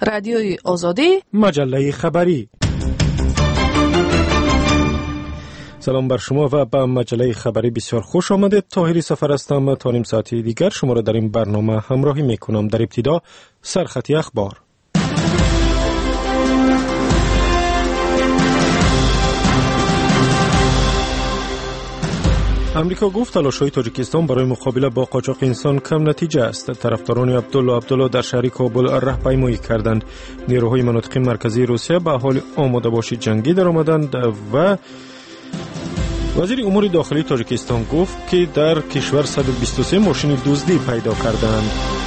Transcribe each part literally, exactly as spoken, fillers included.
رادیوی آزادی، مجله خبری. سلام بر شما و به مجله خبری بسیار خوش آمدید. طاهری سفر هستم. تا نیم ساعتی دیگر شما را در این برنامه همراهی میکنم. در ابتدا سرخطی اخبار. امریکا گفت تلاش‌های تاجیکستان برای مقابله با قاچاق انسان کم نتیجه است. طرفداران عبدالله عبدالله در شهر کابل راهپیمایی کردند. نیروهای مناطق مرکزی روسیه به حال آماده باشی جنگی درآمدند و وزیر امور داخلی تاجیکستان گفت که در کشور صد و بیست و سه ماشین دزدی پیدا کردند.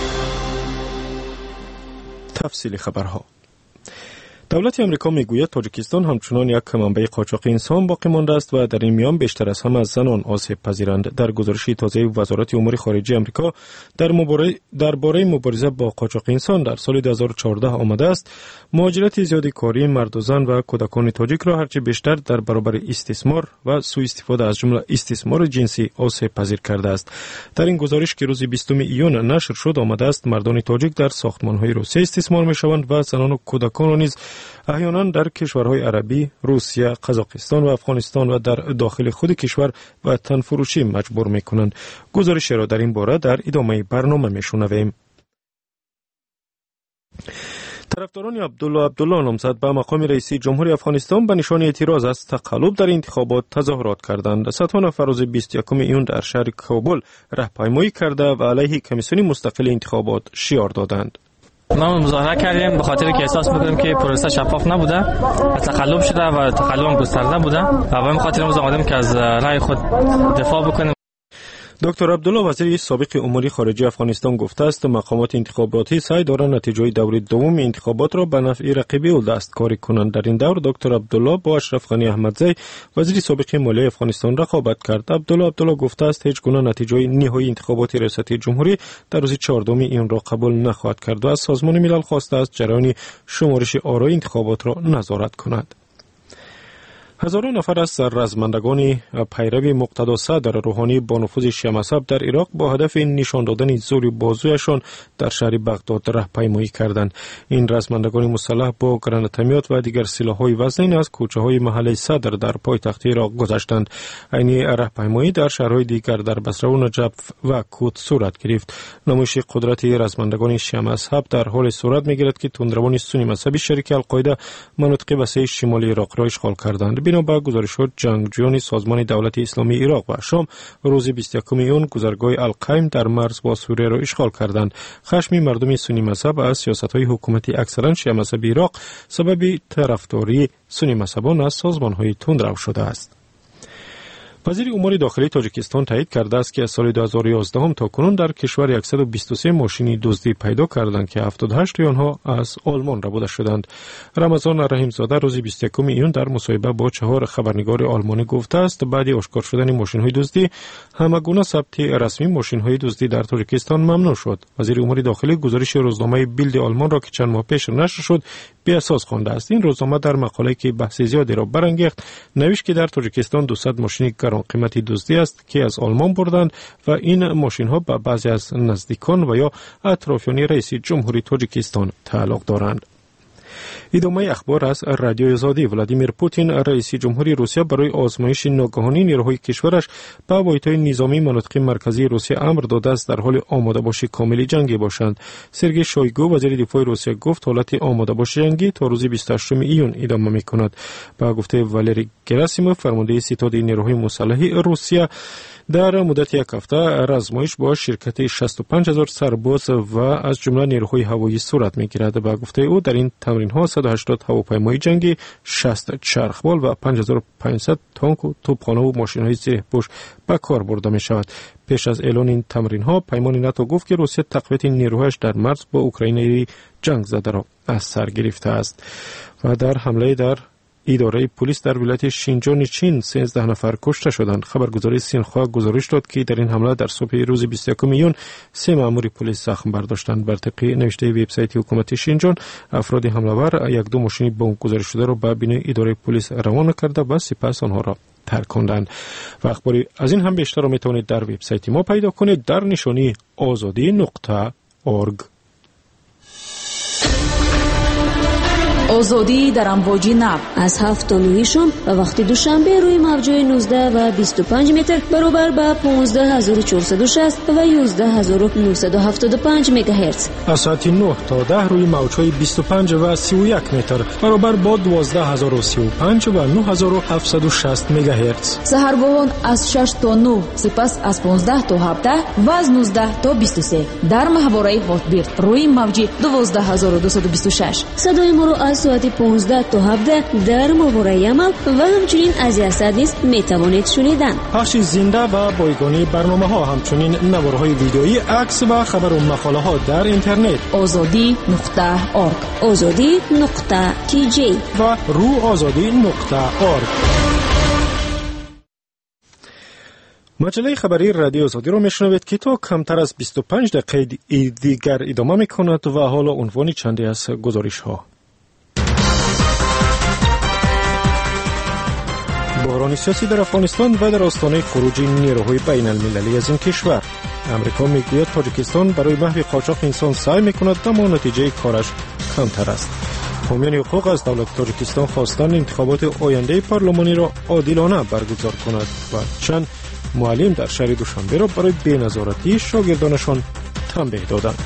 تفصیل خبرها. دولت امریکا میگوید تاجیکستان همچنان یک منبع قاچاق انسان باقی مانده است و در این میان بیشتر از همه زنان آسیب پذیرند. در گزارش تازه وزارت امور خارجه امریکا در مبارزه درباره مبارزه با قاچاق انسان در سال دو هزار و چهارده آمده است مهاجرت زیادی کاری مرد و زن و کودکان تاجیک را هرچه بیشتر در برابر استثمار و سوء استفاده از جمله استثمار جنسی آسیب پذیر کرده است. در این گزارش که روز بیستم ایون نشر شد آمده است مردان تاجیک در ساختمان‌های روسیه استثمار می‌شوند و زنان و کودکان نیز احیانا در کشورهای عربی، روسیه، قزاقستان و افغانستان و در داخل خود کشور وطن فروشی مجبور می‌کنند. گزارش را در این باره در ادامه برنامه می‌شنویم. طرفداران عبدالله عبدالله نامزد به مقام رئیس جمهوری افغانستان به نشان اعتراض از تقلب در انتخابات تظاهرات کردند. صدها نفر روز بیست و یکم ایون در شهر کابل راهپیمایی کرده و علیه کمیسیون مستقل انتخابات شعار دادند. ما مظاهره کردیم به خاطر که احساس می‌کنیم که پروسه شفاف نبوده و تقلب شده و تقلب گسترده بوده و به خاطر ما آمدیم که از رأی خود دفاع بکنیم. دکتر عبدالله وزیر سابق امور خارجه افغانستان گفته است مقامات انتخاباتی سعی دارند نتیجه دور دوم انتخابات را به نفع رقیبی او دستکاری کنند. در این دور دکتر عبدالله با اشرف غنی احمدزی وزیر سابق مالیه افغانستان رقابت کرد. عبدالله عبدالله گفته است هیچ گونه نتیجه نهایی انتخابات ریاست جمهوری در روز چهاردهم این را قبول نخواهد کرد و از سازمان ملل خواسته است جریان شمارش آرای انتخابات را نظارت کند. هزاران نفر از رزمندگان پیرو مقتدا صدر روحانی با نفوذ شیعه مذهب در عراق با هدف نشان دادن زور بازویشان در شهر بغداد راهپیمایی کردند. این رزمندگان مسلح با گرانتمیات و دیگر سلاح‌های وزنین از کوچه‌های محله صدر در پایتخت عراق گذشتند. این راهپیمایی در شهرهای دیگر در بصره و نجف و کوت صورت گرفت. نمایش قدرت رزمندگان شیعه مذهب در حال صورت می‌گیرد که تندروان سنی مذهبی شریک القاعده مناطق وسیع شمالی عراق را اشغال کردند. بنا به گزارشات جنگجویان سازمان دولت اسلامی عراق و شام روز بیست و یکم ایون گذرگاه القیم در مرز با سوریه را اشغال کردند. خشم مردم سنی مذهب از سیاست‌های حکومتی اکثرا شیعه مذهبی عراق سبب طرفداری سنی مذهبان از سازمان‌های تندرو شده است. وزیر امور داخلی تاجیکستان تایید کرده است که از سال دو هزار و یازده هم تا کنون در کشور صد و بیست و سه ماشین دزدی پیدا کردند که هفتاد و هشت آنها از آلمان ربوده شدند. رمضان رحیمزاده روز بیست و یکم ایون در مصاحبه با چهار خبرنگار آلمانی گفته است بعد آشکار شدن ماشین‌های دزدی همگونه ثبت رسمی ماشین‌های دزدی در تاجیکستان ممنوع شد. وزیر امور داخلی گزارش روزنامه بیلد آلمان را که چند ماه پیش نشر شد بی اساس خوانده است. این روزنامه در مقاله‌ای که بحث زیادی را برانگیخت نوشت که در تاجیکستان دویست ماشین گران قیمتی دزدی است که از آلمان بردند و این ماشین ها به بعضی از نزدیکان و یا اطرافیان رئیس جمهوری تاجیکستان تعلق دارند. ادامه اخبار از رادیو آزادی. ولادیمیر پوتین رئیس جمهوری روسیه برای آزمایش ناگهانی نیروهای کشورش به واحدهای نظامی مناطق مرکزی روسیه امر داده است در حال آماده باشی کامل جنگی باشند. سرگئی شویگو وزیر دفاع روسیه گفت حالت آماده باشی جنگی تا روز بیست و هشتم ایون ادامه می‌کند. با گفته والری گراسیموف فرمانده ستاد نیروهای مسلح روسیه در مدت یک هفته آزمایش با شرکت شصت و پنج هزار سرباز و از جمله نیروهای هوایی صورت می‌گیرد. با گفته او در این تمرین‌ها صد و هشتاد هواپیمای جنگی، شصت چرخبال و پنج هزار و پانصد تانک و توپخانه و ماشین‌های زیره‌پوش به کار برده می‌شود. پیش از اعلان این تمرین‌ها پیمان ناتو گفت که روسیه تقویت نیروهایش در مرز با اوکراین جنگ زده را از سر گرفته است. و در حمله در اداره پلیس در ولایت شینجان چین سیزده نفر کشته شدند. خبرگزاری سینخوا گزارش داد که در این حمله در صبح روز بیست و یکم ایون سه مأمور پلیس زخم برداشتند. بر طبق نوشته وبسایت حکومت شینجان افراد حمله‌ور یک دو ماشین بمب گذاری شده را به بینه اداره پلیس روانه کرده و سپس آنها را ترک کردند. و اخباری از این هم بیشتر را میتوانید در وبسایت ما پیدا کنید در نشانی آزادی نقطه اورگ. آزادی در امواج نو از هفت تا نه شام و وقت دوشنبه روی موج‌های نوزده و بیست و پنج متر برابر با پانزده هزار و چهارصد و شصت و یازده هزار و نهصد و هفتاد و پنج مگاهرتز. از ساعت نه تا ده روی موج‌های بیست و پنج و سی و یک متر برابر با دوازده هزار و سی و پنج و نه هزار و هفتصد و شصت مگاهرتز. سحرگاهان از شش تا نه، سپس از پانزده تا هفده و از نوزده تا بیست و سه در محوره هاتبیرد روی موج دوازده هزار و دویست و بیست و شش. صدای ما را از ساعت پانزده تا هفده در محوره عمل و همچنین از یاسد نیز میتوانید شنیدن. پخش زنده و بایگانی برنامه ها، همچنین نوارهای ویدیویی، عکس و خبر و مقاله ها در اینترنت آزادی نقطه اورگ، آزادی نقطه تی جی و رو آزادی نقطه اورگ. مجله خبری رادیو آزادی رو میشنوید که تا کمتر از بیست و پنج دقیقه دیگر ادامه میکند و حالا عنوان چندی از گزارش ها. بحران سیاسی در افغانستان و در آستانه خروج نیروهای بین المللی از این کشور. امریکا میگوید تاجیکستان برای محو قاچاق انسان سعی میکند اما نتیجه کارش کمتر است. حامیان حقوق از دولت تاجیکستان خواستند انتخابات آینده پارلمانی را عادلانه برگزار کند و چند معلم در شهر دوشنبه را برای بی‌نظارتی شاگردانشان تنبیه دادند.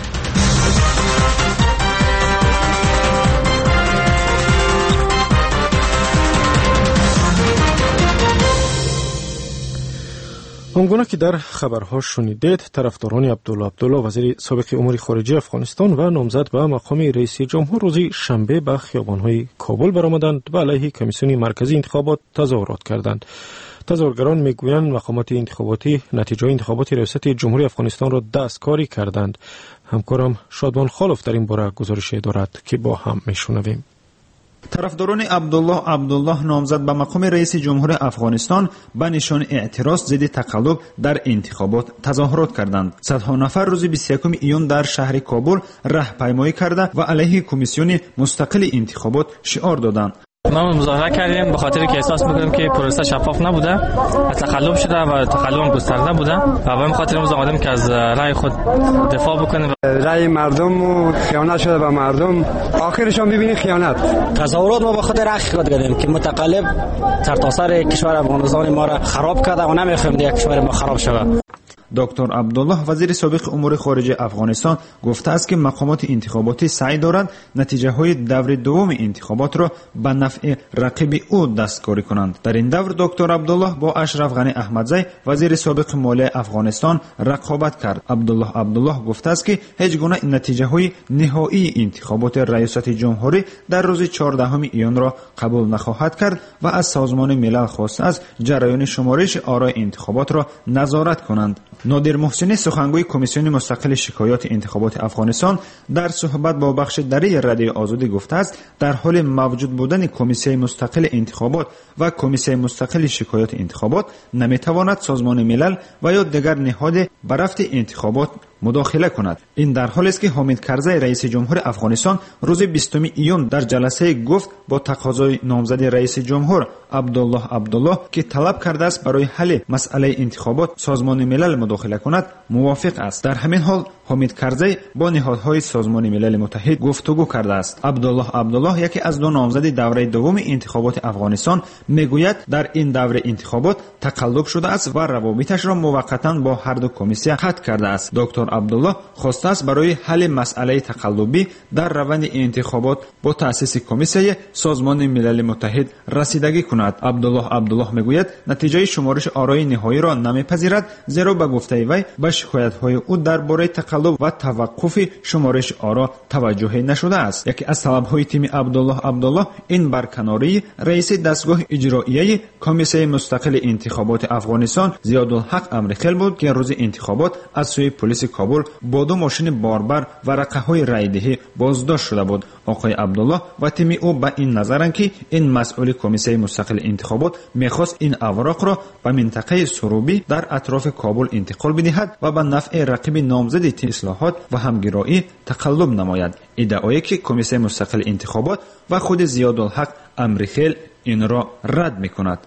آنگونه که در خبرها شنیدید، طرفداران عبدالله عبدالله وزیر سابق امور خارجه افغانستان و نامزد به مقام رئیس جمهور روز شنبه به خیابان‌های کابل برآمدند و علیه کمیسیون مرکزی انتخابات تظاهرات کردند. تظاهرگران میگویند مقامات انتخاباتی نتیجه انتخابات ریاست جمهوری افغانستان را دستکاری کردند. همکارم شادمان خالف در این باره گزارش دارد که با هم میشنویم. طرفداران عبدالله عبدالله نامزد به مقام رئیس جمهور افغانستان به نشان اعتراض ضد تقلب در انتخابات تظاهرات کردند. صدها نفر روز بیست و یکم ایون در شهر کابل راهپیمایی کرده و علیه کمیسیون مستقل انتخابات شعار دادند. ما مظاهره کردیم به خاطر که احساس میکنیم که پروسه شفاف نبوده و تقلب شده و تقلب گسترده بوده و به خاطر امروز آمدیم که از رأی خود دفاع بکنیم. رأی مردم خیانت شده به مردم، آخرش هم ببینید خیانت. تظاهرات ما به خاطر حقیقت کردیم که متقلب سرتاسر کشور افغانستان ما را خراب کرده و نمیخوایم دیگه کشور ما خراب شود. دکتر عبدالله وزیر سابق امور خارجه افغانستان گفته است که مقامات انتخاباتی سعی دارند نتیجه های دور دوم انتخابات را به نفع رقیب او دستکاری کنند. در این دور دکتر عبدالله با اشرف غنی احمدزی وزیر سابق مالیه افغانستان رقابت کرد. عبدالله عبدالله گفته است که هیچ گونه نتیجه های نهایی انتخابات ریاست جمهوری در روز چهاردهم ایون را قبول نخواهد کرد و از سازمان ملل خواسته است جریان شمارش آرای انتخابات را نظارت کنند. نادر محسنی سخنگوی کمیسیون مستقل شکایات انتخابات افغانستان در صحبت با بخش دری رادیو آزادی گفته است در حال موجود بودن کمیسیون مستقل انتخابات و کمیسیون مستقل شکایات انتخابات نمیتواند سازمان ملل و یا دیگر نهاد به رفع انتخابات مداخله کند. این در حالی است که حامد کرزی رئیس جمهور افغانستان روز بیستم ایون در جلسه گفت با تقاضای نامزد رئیس جمهور عبدالله عبدالله که طلب کرده است برای حل مسئله انتخابات سازمان ملل مداخله کند موافق است. در همین حال حامد کرزی با نهادهای سازمان ملل متحد گفتگو کرده است. عبدالله عبدالله یکی از دو نامزد دوره دوم انتخابات افغانستان میگوید در این دوره انتخابات تقلب شده است و روابطش را موقتا با هر دو کمیسیون قطع کرده است. دکتر عبدالله خواسته است برای حل مسئله تقلبی در روند انتخابات با تأسیس کمیسیون سازمان ملل متحد رسیدگی کند. عبدالله عبدالله میگوید نتیجه شمارش آرای نهایی را نمیپذیرد، زیرا به گفته وی به شکایت‌های او درباره تقلب و توقف شمارش آرا توجهی نشده است. یکی از طلب‌های تیم عبدالله عبدالله این برکناری رئیس دستگاه اجرایی کمیسیون مستقل انتخابات افغانستان زیادالحق امرخیل بود که روز انتخابات از سوی پلیس کابل با دو ماشین باربر ورقه‌های رایدهی بازداشت شده بود. آقای عبدالله و تیم او به این نظرند که این مسئول کمیسیون مستقل انتخابات میخواست این اوراق را به منطقه سروبی در اطراف کابل انتقال بدهد و به نفع رقیب نامزد اصلاحات و همگرایی تقلب نماید. ادعایی که کمیسیون مستقل انتخابات و خود زیادالحق امرخیل این را رد میکند.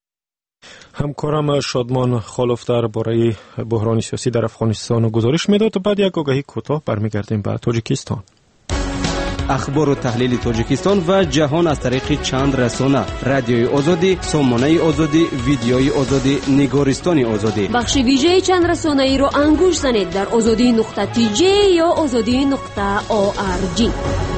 همکارم شادمان خالف در باره بحران سیاسی در افغانستان گزارش میداد و بعد یک آگهی کوتاه برمیگردیم به تاجیکستان. اخبار و تحلیل تاجیکستان و جهان از طریق چند رسانه: رادیوی آزادی، سامانه آزادی، ویدیوی آزادی، نگارستان آزادی. بخش ویژه چند رسانه ای را انگوش زنید در آزادی نقطه تی جی یا آزادی نقطه او آر جی.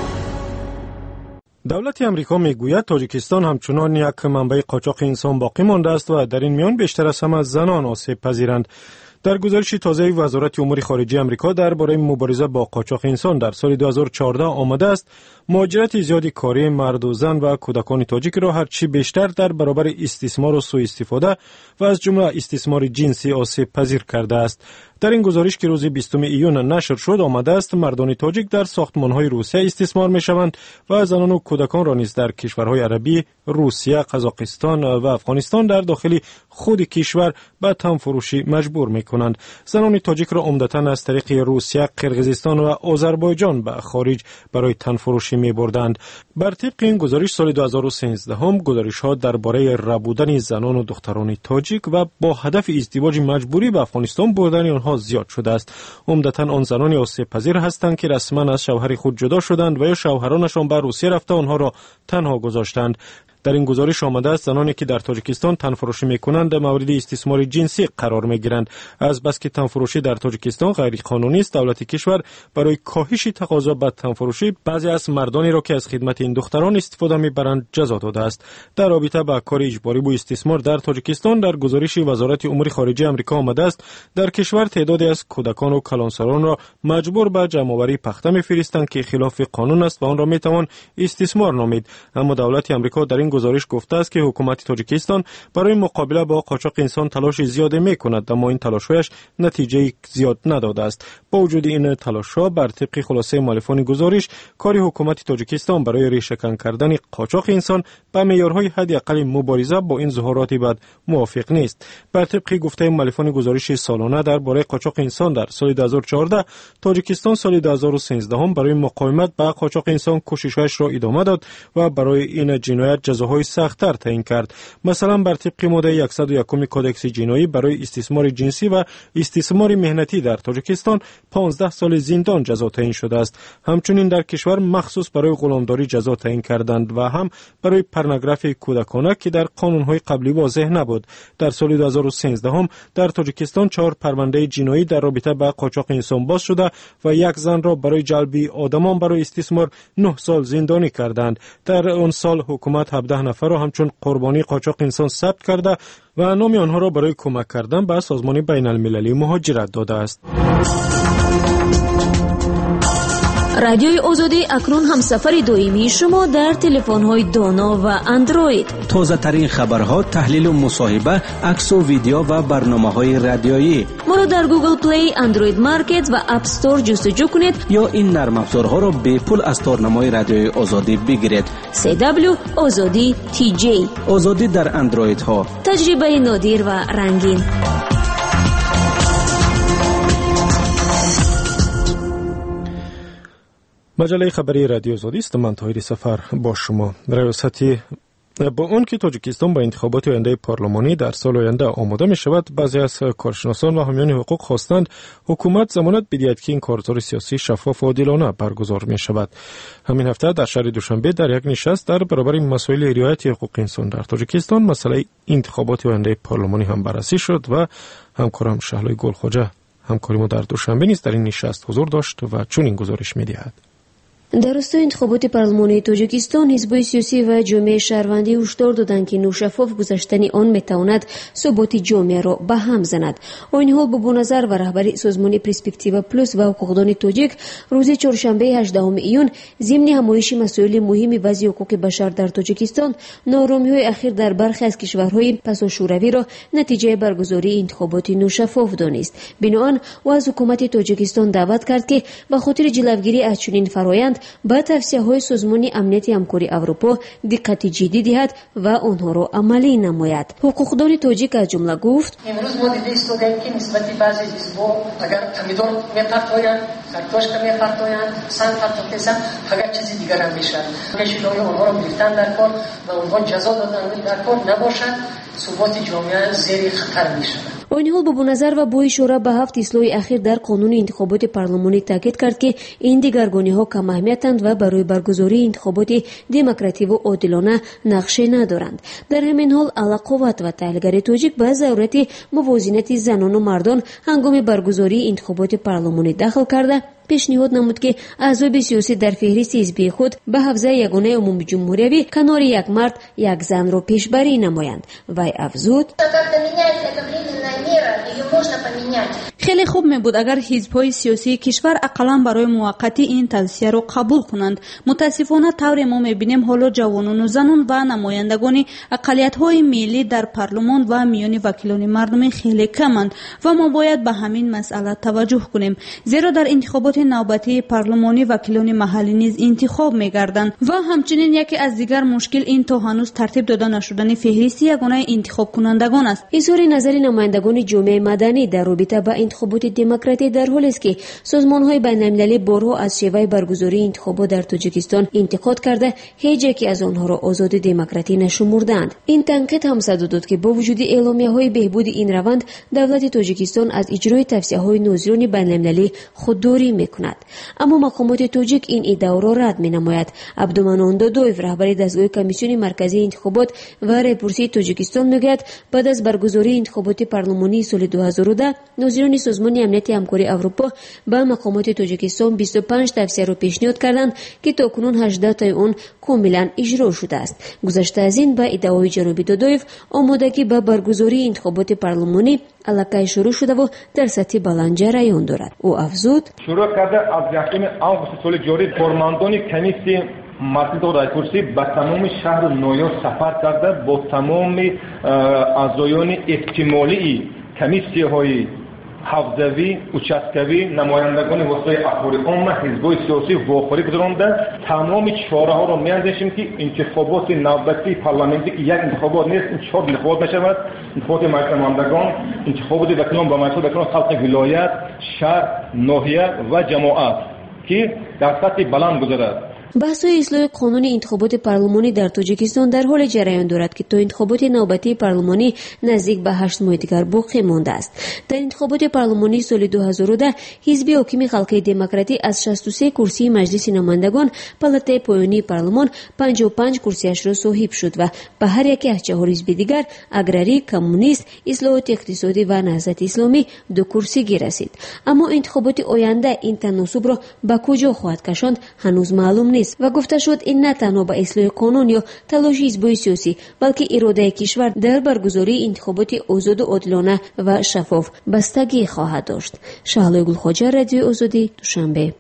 دولت امریکا میگوید تاجیکستان همچنان یک منبع قاچاق انسان باقی مانده است و در این میان بیشتر از همه زنان آسیب پذیرند. در گزارش تازه وزارت امور خارجه آمریکا درباره مبارزه با قاچاق انسان در سال دو هزار و چهارده آمده است مهاجرت زیادی کاری مرد و زن و کودکان تاجیک را هرچی بیشتر در برابر استثمار و سوء استفاده و از جمله استثمار جنسی آسیب پذیر کرده است. در این گزارش که روز بیستم ایون نشر شد آمده است مردان تاجیک در ساختمان‌های روسیه استثمار می‌شوند و زنان و کودکان را نیز در کشورهای عربی، روسیه، قزاقستان و افغانستان در داخل خود کشور به تنفروشی مجبور می‌کنند. زنان تاجیک را عمدتاً از طریق روسیه، قرقیزستان و آذربایجان به خارج برای تنفروشی می‌بردند. بر طبق این گزارش سال دو هزار و سیزده هم گزارش‌ها درباره ربودن زنان و دختران تاجیک و با هدف ازدواج مجبوری به افغانستان بردن آنها زیاد شده است. عمدتاً آن زنان آسیب پذیر هستند که رسما از شوهر خود جدا شدند و یا شوهرانشان به روسیه رفته آنها را تنها گذاشتند. در این گزارش آمده است زنانی که در تاجیکستان تنفروشی می‌کنند مورد استثمار جنسی قرار می‌گیرند. از بس که تنفروشی در تاجیکستان غیر قانونی است، دولت کشور برای کاهش تقاضا به تنفروشی بعضی از مردانی را که از خدمت این دختران استفاده می‌برند جزا داده است. در رابطه با کار اجباری با استثمار در تاجیکستان در گزارش وزارت امور خارجه آمریکا آمده است در کشور تعدادی از کودکان و کلانسران را مجبور به جمع‌آوری پخته می‌فرستند که خلاف قانون است و آن را می‌توان استثمار نامید. اما دولت آمریکا در این گزارش گفته است که حکومت تاجیکستان برای مقابله با قاچاق انسان تلاش زیاد می‌کند اما این تلاش‌هایش نتیجه زیاد نداده است. با وجود این تلاش‌ها بر طبق خلاصه مؤلفان گزارش کار حکومت تاجیکستان برای ریشه‌کن کردن قاچاق انسان به معیارهای حداقل مبارزه با این ظاهرات بد موافق نیست. بر طبق گفته مؤلفان گزارش سالانه درباره قاچاق انسان در سال دو هزار و چهارده تاجیکستان سال دو هزار و سیزده هم برای مقاومت با قاچاق انسان کوشش‌هایش را ادامه داد و برای این جنایت جزاهای سخت‌تر تعیین کرد. مثلا بر طبق ماده صد و یک کدکس جنایی برای استثمار جنسی و استثمار مهنتی در تاجیکستان پانزده سال زندان جزا تعیین شده است. همچنین در کشور مخصوص برای غلامداری جزا تعیین کردند و هم برای پورنوگرافی کودکانه که در قانون‌های قبلی واضح نبود. در سال دو هزار و سیزده هم در تاجیکستان چهار پرونده جنایی در رابطه با قاچاق انسان باز شده و یک زن را برای جلب آدمان برای استثمار نه سال زندانی کردند. در آن سال حکومت هفده نفر را همچون قربانی قاچاق انسان ثبت کرده و نام آنها را برای کمک کردن به سازمان بین المللی مهاجرت داده است. رادیوی آزادی اکنون همسفر دائمی شما در تلفن‌های دانا و اندروید. تازه ترین خبرها، تحلیل و مصاحبه، عکس و ویدیو و برنامه‌های رادیویی. ما را در گوگل پلی، اندروید مارکت و اپ استور جستجو کنید یا این نرم افزارها را به پول از تارنمای رادیوی آزادی بگیرید. سی دبلیو آزادی تی جی. آزادی در اندروید ها. تجربه نادر و رنگین. مجله خبری رادیو آزادی است. من طاهر سفر با شما. ریاستی با اون که تاجیکستان با انتخابات آینده پارلمانی در سال آینده آماده می شود، بعضی از کارشناسان و حامیان حقوق خواستند حکومت ضمانت بدهد که این کارزار سیاسی شفاف و عادلانه برگزار می شود. همین هفته در شهر دوشنبه در یک نشست در برابر مسائل رعایت حقوق انسان در تاجیکستان مسئله انتخابات آینده پارلمانی هم بررسی شد و همکارم شهلای گلخواجه همکاری ما در دوشنبه نیز در این نشست حضور داشت و چون این گزارش می دهد. در راستای انتخابات پارلمانی تاجیکستان حزب‌های سیاسی و جامعه شهروندی هشدار دادند که نوشفاف گذشتن آن میتواند ثبات جامعه را به هم زند. این حال با نظر و رهبری سازمان پرسپکتیو پلوس و حقوقدان تاجیک روز چهارشنبه هجدهم ایون ضمن همایش مسائل مهم وضع حقوق بشر در تاجیکستان نارامی‌های اخیر در برخی از کشورهای پساشوروی را نتیجه برگزاری انتخابات نوشفاف دانست. بنابراین او از حکومت تاجیکستان دعوت کرد که به خاطر جلوگیری از چنین فرآیند با توصیه‌های سازمان امنیت همکاری اروپا دقت جدی دهد و آنها را عملی نماید. حقوقدان تاجیک از جمله گفت: امروز ما دیده ایستادیم که نسبت بعضی حزب‌ها اگر پمیدور می‌پرتویند، کارتوشک می‌پرتویند، سنگ پرتویند، اگر چیزی دیگر هم میشن. کشیدای آنها را گرفتن در کار و آنها جزا دادن در کار نباشد، ثبات جامعه زیر خطر میشود. با این حال با نظر و با اشاره به هفت اصلاح اخیر در قانون انتخابات پارلمانی تاکید کرد که این دیگرگونی‌ها کم اهمیتند و برای برگزاری انتخابات دموکراتیک و عادلانه نقشه ندارند. در همین حال اعلی‌قوت و تحلیلگر تاجیک به ضرورت موازنه زنان و مردان هنگام برگزاری انتخابات پارلمانی داخل کرده پیشنهاد نمود که اعضای سیاسی در فهرست حزبی خود به حفظ یگانه عمومی جمهوری کنار یک مرد یک زن را پیشبری نمایند. وی افزود خیلی خوب می بود اگر حزب‌های سیاسی کشور اقلاً برای موقتی این توصیه را قبول کنند. متاسفانه طور ما می‌بینیم حالا جوانان و زنان و نمایندگان اقلیت‌های ملی در پارلمان و میان وکیلان مردمی خیلی کمند و ما باید به همین مسئله توجه کنیم، زیرا در انتخابات نوبتی پارلمانی وکیلان محلی نیز انتخاب می‌گردند و همچنین یکی از دیگر مشکل این تا هنوز ترتیب داده نشدن فهرست یگانه انتخاب کنندگان است. اظهار نظر نمایندگان جامعه مدنی در رابطه با انتخابات دموکراتی در حالی است که سازمان‌های بین‌المللی بارها از شیوه برگزاری انتخابات در تاجیکستان انتقاد کرده هیچ یکی از آنها را آزاد دموکراتی نشمردند. این تنقید هم صدا داد که با وجود اعلامیه‌های بهبود این روند دولت تاجیکستان از اجرای توصیه‌های ناظرین بین‌المللی خودداری می‌کند. اما مقامات تاجیک این ادعا را رد می‌نماید. عبدالمنان دادویف رهبر دستگاه کمیسیون مرکزی انتخابات و رهبری تاجیکستان می‌گوید بعد از برگزاری انتخابات پارلمانی سال دو هزار و ده ناظرین سازمان امنیت همکاری اروپا به مقامات تاجیکستان بیست و پنج توصیه را پیشنهاد کردند که تاکنون هجده تای آن کاملا اجرا شده است. گذشته از این به ادعای جناب دادویف آمادگی به برگزاری انتخابات پارلمانی علاقه شروع شده و در سطح بلند جریان دارد. او افزود شروع کرده از یکم آگوست سال جاری فرماندهان کمیسی مرکزی رایپورسی به تمام شهر نویا سفر کرده با تمام اعضایان احتمالی کمیسی های حوزوی، участковی، نمایندگان وسای اخبار عامه، حزب‌های سیاسی واخوری گذرانده تمام چاره ها را می‌اندیشیم که انتخابات نوبتی پارلمانی که یک انتخابات نیست، این چهار انتخابات می‌شود، انتخابات مجلس نمایندگان، انتخابات وکیلان با مجلس وکیلان خلق ولایت، شهر، ناحیه و جماعت که در سطح بلند گذرد. بحث‌های اصلاح قانون انتخابات پارلمانی در تاجیکستان در حال جریان دارد که تا انتخابات نوبتی پارلمانی نزدیک به هشت ماه دیگر باقی مانده است. در انتخابات پارلمانی سال دو هزار و ده حزب حاکم خلق دموکراتی از شصت و سه کرسی مجلس نمایندگان پالاتای پایانی پارلمان پنجاه و پنج کرسیش را صاحب شد و به هر یکی از چهار حزب دیگر اگراری، کمونیست، اصلاحات اقتصادی و نهضت اسلامی دو کرسی رسید. اما انتخابات آینده این تناسب را به کجا خواهد کشاند هنوز معلوم نیست و گفته شد این نه تنها به اصلاح قانون یا تلاش حزب‌های سیاسی بلکه اراده کشور در برگزاری انتخابات آزاد و عادلانه و شفاف بستگی خواهد داشت. شهلا گلخواجه، رادیو آزادی، دوشنبه.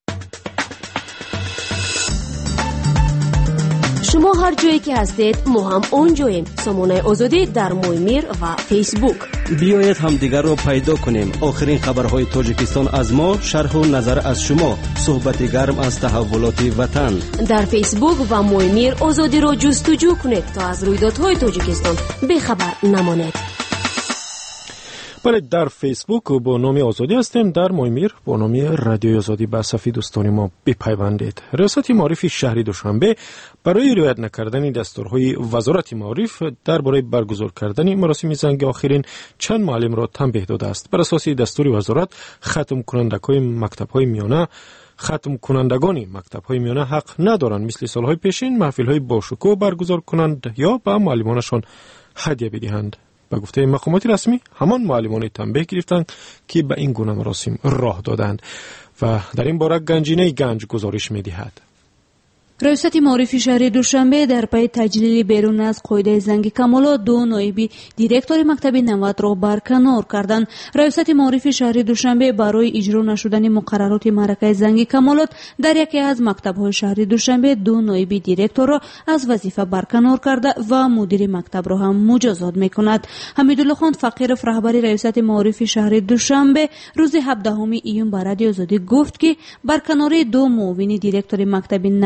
شما هر جایی که هستید ما هم اونجاییم. سامانه آزادی در مویمیر و فیسبوک. بیایید همدیگر را پیدا کنیم. آخرین خبرهای تاجیکستان از ما، شرح و نظر از شما، صحبت گرم از تحولات وطن. در فیسبوک و مویمیر آزادی را جستجو کنید تا از رویدادهای تاجیکستان بخبر نمانید. بله، در فیسبوک با نام آزادی هستیم، در مویمیر با نام رادیو آزادی به صفحه دوستان ما بپیوندید. ریاست معارف شهری دوشنبه برای رعایت نکردن دستورهای وزارت معارف درباره برگزار کردن مراسم زنگ آخرین چند معلم را تنبیه داده است. بر اساس دستور وزارت ختم کنندگان مکتب‌های میانه ختم کنندگان مکتب‌های میانه حق ندارند مثل سالهای پیشین محفل‌های باشکوه برگزار کنند یا به معلمانشان هدیه بدهند. به گفته مقامات رسمی همان معلمان تنبیه گرفتند که به این گونه مراسم راه دادند و در این باره گنجینه گنج گزارش می‌دهد. ریاست معارف شهری دوشنبه در پی تجلیل بیرون از قاعده زنگ کمالات دو نایبی دیرکتور مکتب نود را برکنار کردند. ریاست معارف شهری دوشنبه برای اجرا نشدن مقررات معرکه زنگ کمالات در یکی از مکتب‌های شهری دوشنبه دو نایبی دیرکتور را از وظیفه برکنار کرده و مدیر مکتب را هم مجازات می‌کند. حمیدالله خان فقیرов رهبر ریاست معارف شهری دوشنبه روز هفدهم ایون به رادیو آزادی گفت که برکناری دو معاون دیرکتور مکتب نود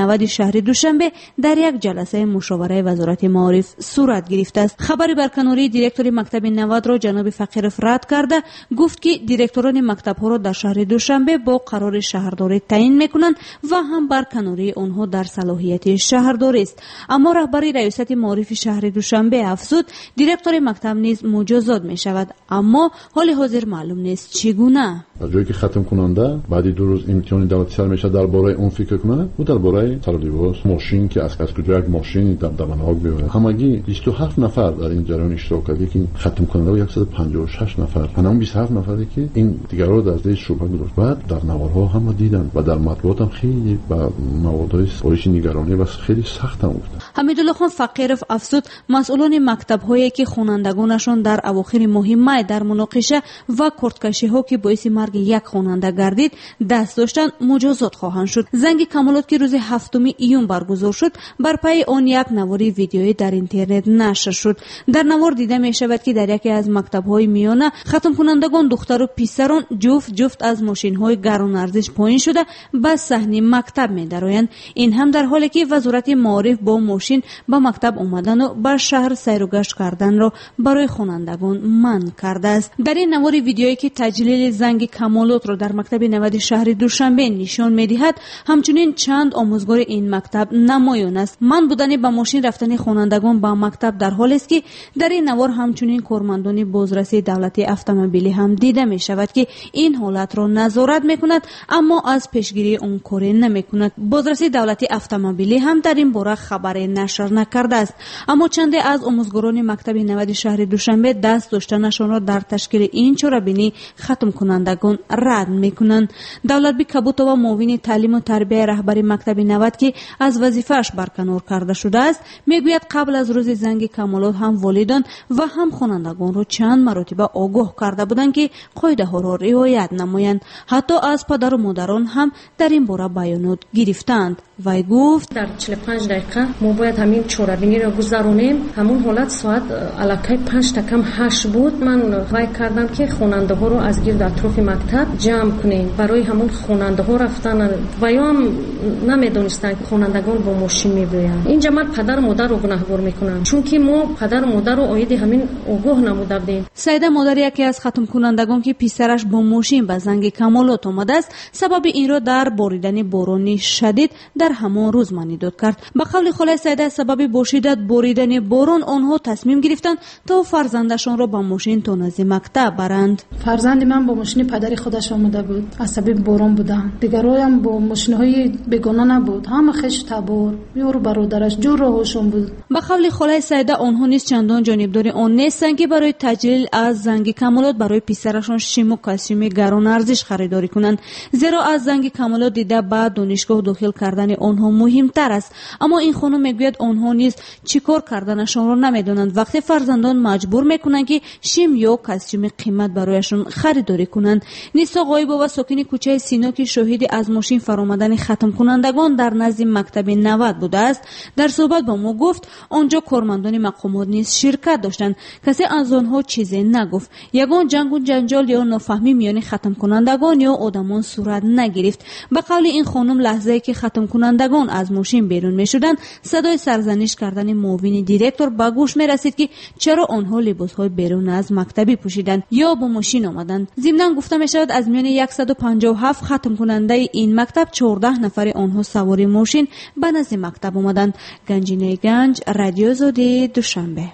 شهر دوشنبه در یک جلسه مشاوره وزارت معارف صورت گرفته است. خبری برکناری دیرکتور مکتب نود را جناب فقیرов رد کرده گفت که دیرکتوران مکتب‌ها را در شهر دوشنبه با قرار شهرداری تعیین میکنند و هم برکناری آنها در صلاحیت شهرداری است. اما رهبری ریاست معارف شهر دوشنبه افزود دیرکتور مکتب نیز مجازات می شود، اما حال حاضر معلوم نیست چگونه. جایی که ختم کننده بعد دو روز امتحان دولتی سر میشه درباره اون فکر کنه و درباره سر لباس ماشین که از از کجا یک ماشین در دمنهاگ بیاره. همگی بیست و هفت نفر در این جریان اشتراک کردی که ختم کننده و صد و پنجاه و شش نفر همون بیست و هفت نفری که این دیگران رو در زیر شبهه گذاشت. بعد در نوارها هم دیدن و در مطبوعات هم خیلی با موادهای پالیش نگرانی و خیلی سخت هم گفتن. حمیدالله خان فقیرov افزود مسئولان مکتب‌هایی که خوانندگانشان در اواخر ماه می در مناقشه و کورتکشی‌ها که باعث مرگ یک خواننده گردید دست داشتن مجازات خواهند شد. زنگ کمالات که روز هفتم ایون برگزار شد بر پای آن یک نواری ویدیویی در اینترنت نشر شد. در نوار دیده می شود که در یکی از مکتب‌های میانه ختم کنندگان دختر و پسران جفت جفت از ماشین‌های گران ارزش پایین شده به صحنه مکتب می‌درآیند. این هم در حالی که وزارت معارف با ماشین به مکتب آمدن و به شهر سیر و گشت کردن را برای خوانندگان منع کرده است. در این نوار ویدیویی که تجلیل زنگ کمالات را در مکتب نود شهر دوشنبه نشان می‌دهد همچنین چند آموزگار این مکتب نمایان است. من بودن به ماشین رفتن خوانندگان به مکتب در حالی است که در این نوار همچنین کارمندان بازرسی دولتی اتومبیلی هم دیده می شود که این حالت را نظارت می‌کند اما از پیشگیری اون کاری نمی‌کند. بازرسی دولتی اتومبیلی هم در این باره خبری نشر نکرده است. اما چند از آموزگاران مکتب نود شهر دوشنبه دست داشتنشان را در تشکیل این چرابینی ختم کنندگان رد می‌کنند. دولتبی کبوتا و معاون تعلیم و تربیت رهبری مکتب نود که از وظیفه‌اش برکنار کرده شده است میگوید قبل از روز زنگ کمالات هم والدان و هم خوانندگان را چند مرتبه آگاه کرده بودند که قاعده ها را رعایت نمایند. حتی از پدر و مادران هم در این باره بیانات گرفتند. وی گفت در چهل و پنج دقیقه ما باید همین چهاربینی را گذرونیم. همون حالت ساعت الکی پنج تا کم هشت بود. من وی کردم که خواننده ها رو از گرد اطراف مکتب جمع کنیم برای همون خواننده ها رفتن و یا هم نمیدونستن که خوانندگان با ماشین میبرن. اینجا من پدر و مادر رو گناهکار میکنم چون که ما پدر و مادر رو آید همین آگاه نموده بودیم. سیده مادر یکی از ختم کنندگان که پسرش با ماشین به زنگ کمالات آمده است سبب این را در باریدن بارانی شدید در همان روز معنی داد کرد. به قول خاله سیده سبب با شدت باریدن باران آنها تصمیم گرفتند تا فرزندشان را با ماشین تا نزد مکتب برند. فرزند من با ماشین پدر خودش آمده بود. از سبب باران بودن. دیگران با ماشین‌های بیگانه نبود. همه خش تبار یارو برادرش جور راهشون بود. به قول خاله سیده آنها نیز چندان جانبدار آن نیستند که برای تجلیل از زنگ کمالات برای پسرشان شیم و کاستوم گران ارزش خریداری کنند. زیرا از زنگ کمالات دیده بعد دانشگاه داخل کردن آنها مهمتر است. اما این خانم میگوید آنها نیز چیکار کردنشان را نمیدونند. وقتی فرزندان مجبور میکنند که شیم یا کاستوم قیمت برایشان خریداری کنند. نیسا غایبا و ساکن کوچه سینا که شاهد از ماشین فرآمدن ختم کنندگان در نزد مکتب نود بوده است در صحبت با ما گفت آنجا کارمندان مقامات نیز شرکت داشتند. کسی از آنها چیزی نگفت. یگان جنگ و جنجال یا نافهمی میان ختم کنندگان یا آدمان صورت نگرفت. به قول این خانم لحظه‌ای که ختم کنندگان از ماشین بیرون میشدند صدای سرزنش کردن معاون دیرکتور به گوش میرسید که چرا آنها لباسهای بیرون از مکتبی پوشیدند یا با ماشین آمدند. ضمناً گفته میشود از میان صد و پنجاه و هفت ختم کننده این مکتب چهارده نفر آنها سواری ماشین به نزد مکتب آمدند. گنجینه گنج، رادیو آزادی، دوشنبه.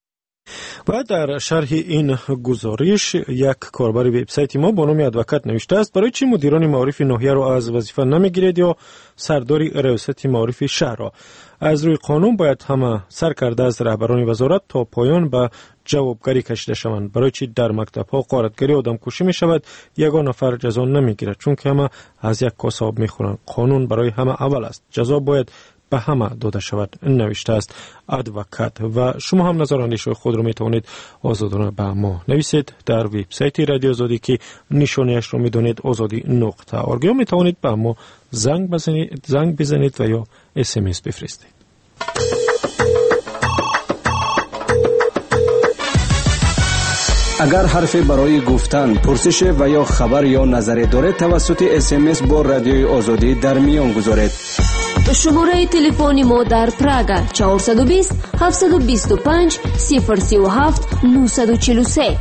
و در شرح این گزارش یک کاربر وبسایت ما با نام ادوکات نوشته است برای چی مدیران معارف ناحیه را از وظیفه نمیگیرید یا سرداری ریاست معارف شهر را؟ از روی قانون باید همه سرکرده از رهبران وزارت تا پایان به جوابگری کشیده شوند. برای چی در مکتب‌ها غارتگری آدم کشی می شود یگان نفر جزا نمیگیرد؟ چون که همه از یک کاسه آب میخورند. قانون برای همه اول است. جزا باید به همه داده شود، نوشته است ادوکات. و شما هم نظر اندیشه خود را می توانید آزادانه به ما نویسید در وبسایت رادیو آزادی که نشانیش را می دانید آزادی نقطه اورگ. می توانید به ما زنگ بزنید زنگ بزنید و یا اس ام اس بفرستید. اگر حرفی برای گفتن، پرسش و یا خبر یا نظری دارید توسط اس ام اس با رادیوی آزادی در میان گذارید. شماره تلفن ما در پراگ چهارصد و بیست هفتصد و بیست و پنج صفر سی و هفت نهصد و چهل و سه.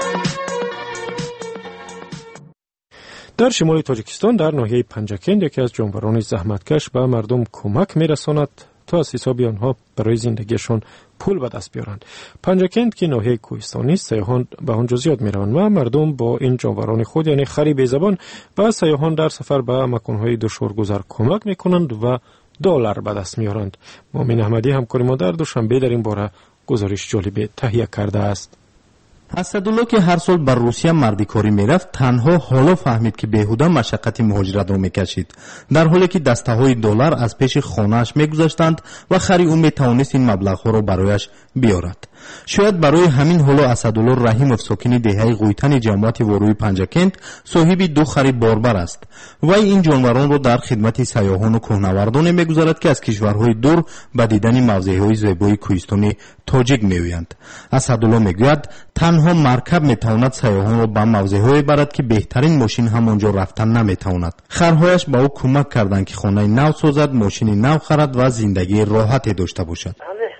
در شمال تاجیکستان در ناحیه پنجکند یکی از جانوران زحمتکش به مردم کمک میرساند تا از حساب آنها برای زندگیشان پول به دست بیارند. پنجکند که ناحیه کوهستانی است، سیاحان به آنجا زیاد میروند و مردم با این جانوران خود یعنی خری بی زبان به سیاحان در سفر به مکانهای دشوارگذر کمک میکنند و دلار به دست میارند. مؤمن احمدی همکار ما در دوشنبه در این باره گزارش جالب تهیه کرده است. اسدالله که هر سال بر روسیه مردیکاری میرفت تنها حالا فهمید که بیهوده مشقت مهاجرت را میکشید، در حالی که دسته های دلار از پیش خانه‌اش میگذاشتند و خری او میتوانست این مبلغ ها را برایش بیارد. شاید برای همین حالا اسدالله رحیمов ساکن دهه قویتن جماعت واروی پنجکند صاحب دو خری باربر است. وی این جانوران را در خدمت سیاحان و کوهنوردان میگذارد که از کشورهای دور به دیدن موضعهای زیبای کوهستانی تاجیک میآیند. اسدالله میگوید تنها مرکب میتواند سیاحان را به موضعهای برد که بهترین ماشین هم آنجا رفتن نمیتواند. خرهایش به او کمک کردند که خانه نو سازد، ماشین نو خرد و زندگی راحتی داشته باشد.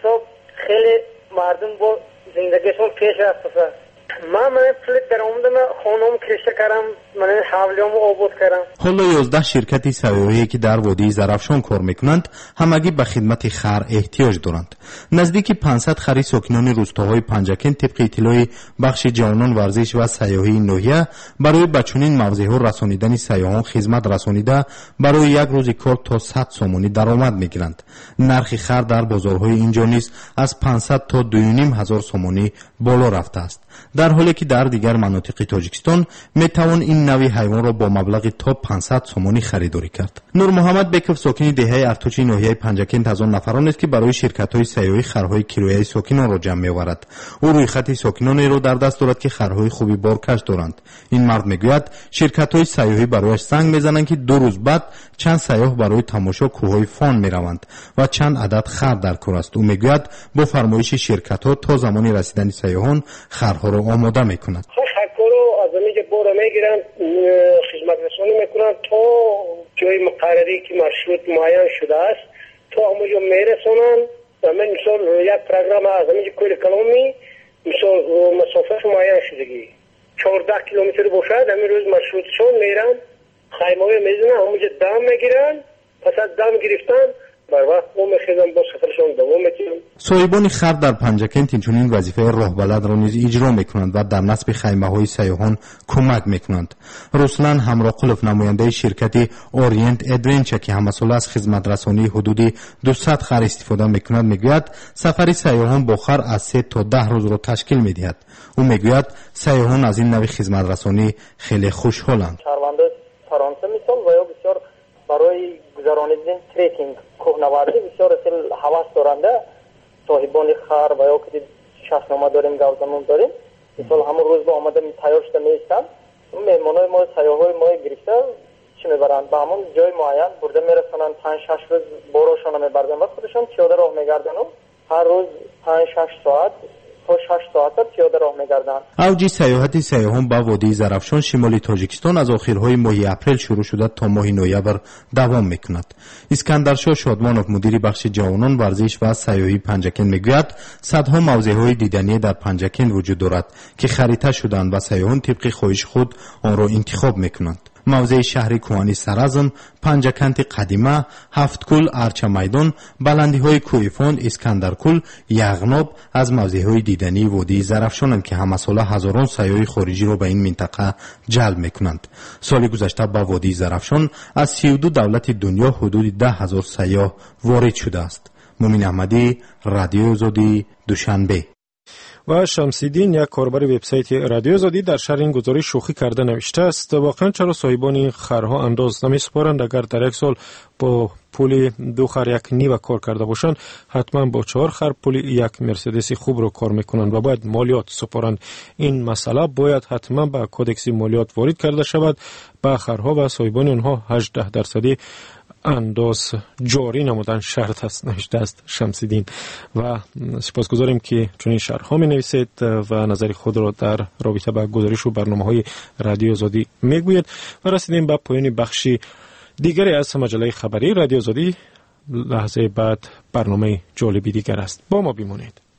خیلی مردم با زندگیشون پیش رفته. من من پول درآمدم خانم کشته کردم، من حولیامو آباد کردم. حالا یازده شرکت سیاحی که در وادی زرافشان کار میکنند همگی به خدمت خر احتیاج دارند. نزدیک پانصد خری ساکنان روستاهای پنجکند طبق اطلاع بخش جوانان ورزش و سیاحی ناحیه برای به چنین موضعها رسانیدن سیاحان خدمت رسانیده برای یک روز کار تا صد سومانی درآمد میگیرند. نرخ خر در بازارهای اینجا نیز از پانصد تا دو و نیم هزار سومانی بالا رفته است، در حالی که در دیگر مناطق تاجیکستان میتوان این نوع حیوان را با مبلغ تا پانصد سومانی خریداری کرد. نور محمد بیکوف ساکن دهه ارتوچی ناحیه پنجکند از آن نفران است که برای شرکت‌های سیاحی خرهای کیلویی ساکنان را جمع می‌آورد. او روی خط ساکنانی را در دست دارد که خرهای خوبی بارکش دارند. این مرد میگوید شرکت‌های سیاحی برایش سنگ میزنند که دو روز بعد چند سیاح برای تماشا کوههای فان میروند و چند عدد خر در کار است. او میگوید با فرمایش شرکت‌ها تا زمان رسیدن سیاحان خرها را آماده می‌کند. خرکارو از زمین بورا میگیرن، خدمت رسانی میکنن تا جای مقرری که مرشد معین شده است تا همونجا میرسونن. من مثال یک پروگرام از زمین کوه کلامی مثال مسافت معین شدگی چهارده کیلومتر باشد، همین روز مرشدشون میرن خیمه میزنن، همونجا دم میگیرن، پس از دم گرفتن بر وقت اون میخیزن با سفرشون دوام میکنن. صاحبان خر در پنجکند اینچنین وظیفه راه بلد را نیز اجرا میکنند و در نصب خیمه های سیاحان کمک میکنند. رسلان همراقلوف نماینده شرکت اورینت ادونچر که همسال از خدمت رسانی حدود دویست خر استفاده میکند میگوید سفر سیاحان با خر از سه تا ده روز را تشکیل میدهد. او میگوید سیاحان از این نوع خدمت رسانی خیلی خوشحالند. شهروندان فرانسه مثال و یا بسیار برای گذرانیدن تریکینگ کوهنوردی بسیار خیلی هوس دارنده. صاحبان خر و یا که شخصنامه داریم، گوزنون داریم، مثال همون روز با آمده تیار شده میستن، مهمانای ما سیاحای ما گرفته چی میبرند به همون جای معین برده میرسونن، پنج شش روز باراشون میبردن و خودشون پیاده راه میگردن و هر روز پنج شش ساعت تا شش ساعت پیاده راه میگردن. اوج سیاحت سیاحان به وادی زرافشان شمال تاجیکستان از آخرهای ماه اپریل شروع شده تا ماه نوامبر دوام میکند. اسکندرشاه شادمانوف مدیر بخش جوانان ورزش و سیاحی پنجکند میگوید صدها موضعهای دیدنی در پنجکند وجود دارد که خریطه شدند و سیاحان طبق خواهش خود آن را انتخاب میکنند. موضع شهر کوهانی سرازم، پنجکند قدیمه، هفتکل، ارچه میدان، بلندی های کوهفاند، اسکندرکل، یغناب از موضع های دیدنی وادی زرافشانند که همه ساله هزاران سیاح خارجی را به این منطقه جلب میکنند. سال گذشته به وادی زرافشان از سی و دو دولت دنیا حدود ده هزار سیاح وارد شده است. مؤمن احمدی، رادیو آزادی، دوشنبه. و شمسیدین یک کاربر وبسایت رادیو آزادی در شرح این گزارش شوخی کرده نوشته است واقعا چرا صاحبان این خرها انداز نمیسپارند؟ اگر در یک سال با پول دو خر یک نیو کار کرده باشند حتما با چهار خر پول یک مرسدس خوب رو کار میکنند و باید مالیات سپارند. این مسئله باید حتما به کودکس مالیات وارد کرده شود. به خرها و صاحبان آنها هجده درصدی انداز جاری نمودن شرط است نوشته است شمسیدین. و سپاسگزاریم که چنین شرح می نویسید و نظر خود را در رابطه با گزارش و برنامه های رادیو آزادی میگوید. و رسیدیم به پایان بخشی دیگری از مجله خبری رادیو آزادی. لحظه بعد برنامه جالبی دیگر است. با ما بمانید.